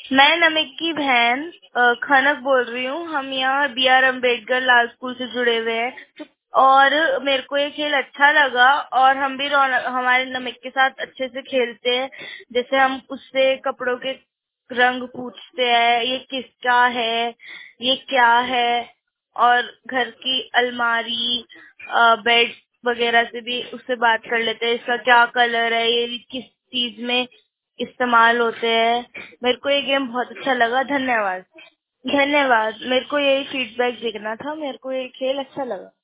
मैं नमिक की बहन खनक बोल रही हूँ। हम यहाँ B.R. अम्बेडकर लाल स्कूल से जुड़े हुए हैं और मेरे को ये खेल अच्छा लगा और हम भी हमारे नमिक के साथ अच्छे से खेलते हैं। जैसे हम उससे कपड़ों के रंग पूछते हैं, ये किसका है, ये क्या है, और घर की अलमारी, बेड वगैरह से भी उससे बात कर लेते हैं, इसका क्या कलर है, ये किस चीज में इस्तेमाल होते हैं। मेरे को ये गेम बहुत अच्छा लगा। धन्यवाद। धन्यवाद। मेरे को यही फीडबैक देखना था। मेरे को ये खेल अच्छा लगा।